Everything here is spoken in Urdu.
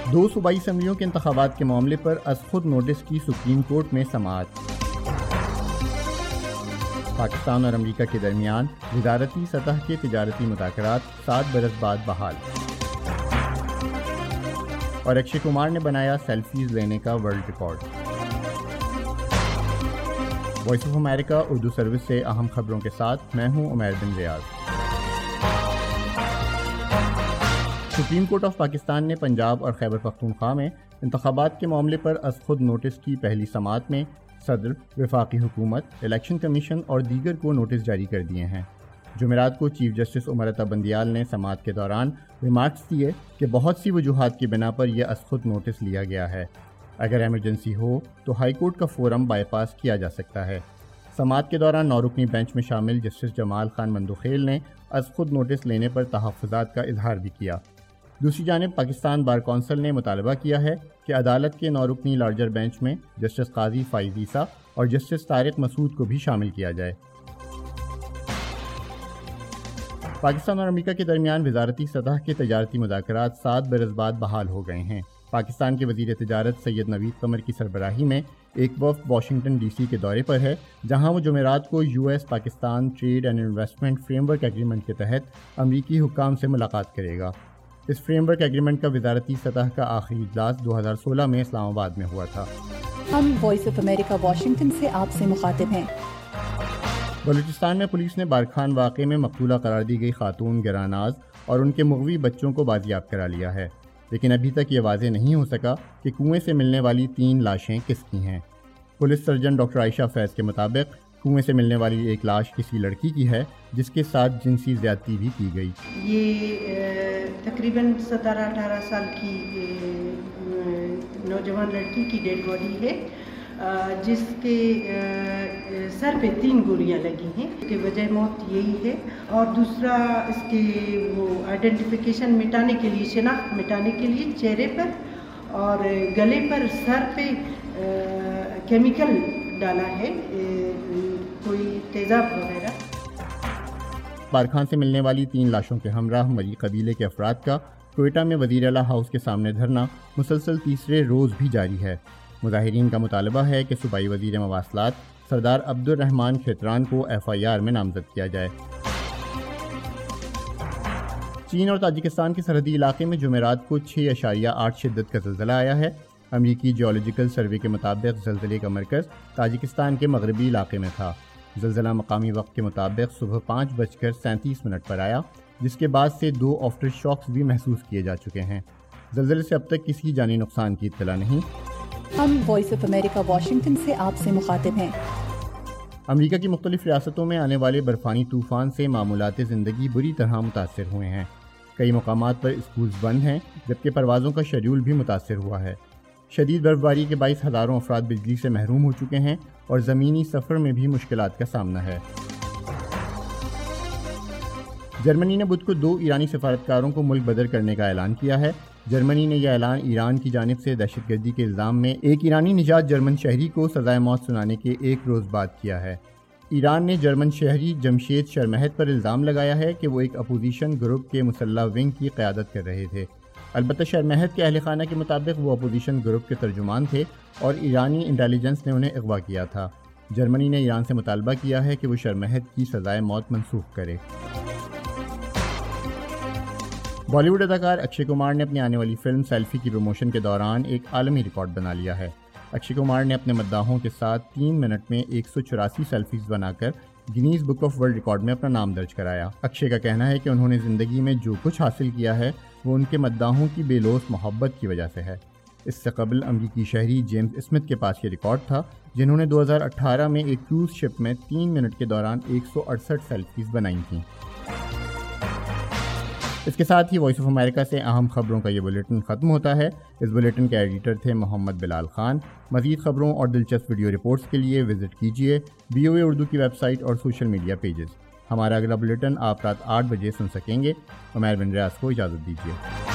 دو صوبائی اسمبلیوں کے انتخابات کے معاملے پر از خود نوٹس کی سپریم کورٹ میں سماعت۔ پاکستان اور امریکہ کے درمیان وزارتی سطح کے تجارتی مذاکرات 7 برس بعد بحال۔ اور اکشے کمار نے بنایا سیلفیز لینے کا world record. Voice of America Urdu service سے اہم خبروں کے ساتھ میں ہوں Umair bin Riaz. Supreme court of Pakistan نے پنجاب اور خیبر پختونخوا میں انتخابات کے معاملے پر از خود نوٹس کی پہلی سماعت میں صدر، وفاقی حکومت، الیکشن کمیشن اور دیگر کو نوٹس جاری کر دیے ہیں۔ جمعرات کو چیف جسٹس عمر عطا بندیال نے سماعت کے دوران ریمارکس دیے کہ بہت سی وجوہات کی بنا پر یہ از خود نوٹس لیا گیا ہے۔ اگر ایمرجنسی ہو تو ہائی کورٹ کا فورم بائی پاس کیا جا سکتا ہے۔ سماعت کے دوران 9 رکنی بینچ میں شامل جسٹس جمال خان مندوخیل نے از خود نوٹس لینے پر تحفظات کا اظہار بھی کیا۔ دوسری جانب پاکستان بار کونسل نے مطالبہ کیا ہے کہ عدالت کے 9 رکنی لارجر بینچ میں جسٹس قاضی فائز عیسیٰ اور جسٹس طارق مسعود کو بھی شامل کیا جائے۔ پاکستان اور امریکہ کے درمیان وزارتی سطح کے تجارتی مذاکرات 7 برس بعد بحال ہو گئے ہیں۔ پاکستان کے وزیر تجارت سید نوید قمر کی سربراہی میں ایک وفد واشنگٹن ڈی سی کے دورے پر ہے، جہاں وہ جمعرات کو U S Pakistan trade and investment framework agreement کے تحت امریکی حکام سے ملاقات کرے گا۔ اس فریم ورک ایگریمنٹ کا وزارتی سطح کا آخری اجلاس 2016 میں اسلام آباد میں ہوا تھا۔ ہم وائس آف امریکہ واشنگٹن سے آپ سے مخاطب ہیں۔ بلوچستان میں پولیس نے بارکھان واقعے میں مقتولہ قرار دی گئی خاتون گراناز اور ان کے مغوی بچوں کو بازیاب کرا لیا ہے، لیکن ابھی تک یہ واضح نہیں ہو سکا کہ کنویں سے ملنے والی 3 لاشیں کس کی ہیں۔ Police surgeon doctor Ayesha Faiz کے مطابق کنویں سے ملنے والی ایک لاش کسی لڑکی کی ہے جس کے ساتھ جنسی زیادتی بھی کی گئی۔ یہ تقریباً 17-18 سال کی نوجوان لڑکی کی ڈیڈ باڈی ہے، جس کے سر پہ 3 گولیاں لگی ہیں۔ اس کی وجہ موت یہی ہے، اور دوسرا اس کے وہ آئیڈینٹیفیکیشن مٹانے کے لیے، شناخت مٹانے کے لیے چہرے پر اور گلے پر، سر پہ کیمیکل ڈالا ہے، کوئی تیزاب وغیرہ۔ بارکھان سے ملنے والی 3 لاشوں کے ہمراہ مری قبیلے کے افراد کا کوئٹہ میں وزیر اعلیٰ ہاؤس کے سامنے دھرنا مسلسل تیسرے روز بھی جاری ہے۔ مظاہرین کا مطالبہ ہے کہ صوبائی وزیر مواصلات سردار عبد الرحمان کھیتران کو FIR میں نامزد کیا جائے۔ چین اور تاجکستان کے سرحدی علاقے میں جمعرات کو 6.8 شدت کا زلزلہ آیا ہے۔ امریکی جیولوجیکل سروے کے مطابق زلزلے کا مرکز تاجکستان کے مغربی علاقے میں تھا۔ زلزلہ مقامی وقت کے مطابق صبح 5:37 پر آیا، جس کے بعد سے 2 آفٹر شاکس بھی محسوس کیے جا چکے ہیں۔ زلزلے سے اب تک کسی جانی نقصان کی اطلاع نہیں۔ ہم وائس آف امریکہ واشنگٹن سے آپ سے مخاطب ہیں۔ امریکہ کی مختلف ریاستوں میں آنے والے برفانی طوفان سے معمولات زندگی بری طرح متاثر ہوئے ہیں۔ کئی مقامات پر اسکولز بند ہیں، جبکہ پروازوں کا شیڈول بھی متاثر ہوا ہے۔ شدید برفباری کے باعث ہزاروں افراد بجلی سے محروم ہو چکے ہیں اور زمینی سفر میں بھی مشکلات کا سامنا ہے۔ جرمنی نے بدھ کو 2 ایرانی سفارتکاروں کو ملک بدر کرنے کا اعلان کیا ہے۔ جرمنی نے یہ اعلان ایران کی جانب سے دہشت گردی کے الزام میں ایک ایرانی نژاد جرمن شہری کو سزائے موت سنانے کے 1 روز بعد کیا ہے۔ ایران نے جرمن شہری جمشید شرمہد پر الزام لگایا ہے کہ وہ ایک اپوزیشن گروپ کے مسلح ونگ کی قیادت کر رہے تھے۔ البتہ شرمہد کے اہل خانہ کے مطابق وہ اپوزیشن گروپ کے ترجمان تھے اور ایرانی انٹیلیجنس نے انہیں اغوا کیا تھا۔ جرمنی نے ایران سے مطالبہ کیا ہے کہ وہ شرمہد کی سزائے موت منسوخ کرے۔ بالی ووڈ اداکار اکشے کمار نے اپنی آنے والی فلم سیلفی کی پروموشن کے دوران ایک عالمی ریکارڈ بنا لیا ہے۔ اکشے کمار نے اپنے مداحوں کے ساتھ 3 منٹ میں 184 سیلفیز بنا کر Guinness book of world record میں اپنا نام درج کرایا۔ اکشے کا کہنا ہے کہ انہوں نے زندگی میں جو کچھ حاصل کیا ہے وہ ان کے مداحوں کی بے لوث محبت کی وجہ سے ہے۔ اس سے قبل امریکی شہری جیمز اسمتھ کے پاس یہ ریکارڈ تھا، جنہوں نے 2018 میں ایک کروز شپ میں 3 منٹ کے دوران 168 سیلفیز بنائی تھیں۔ اس کے ساتھ ہی وائس آف امریکہ سے اہم خبروں کا یہ بلیٹن ختم ہوتا ہے۔ اس بلیٹن کے ایڈیٹر تھے محمد بلال خان۔ مزید خبروں اور دلچسپ ویڈیو رپورٹس کے لیے وزٹ کیجیے VOA اردو کی ویب سائٹ اور سوشل میڈیا پیجز۔ ہمارا اگلا بلیٹن آپ رات 8 بجے سن سکیں گے۔ عمیر بن ریاض کو اجازت دیجیے۔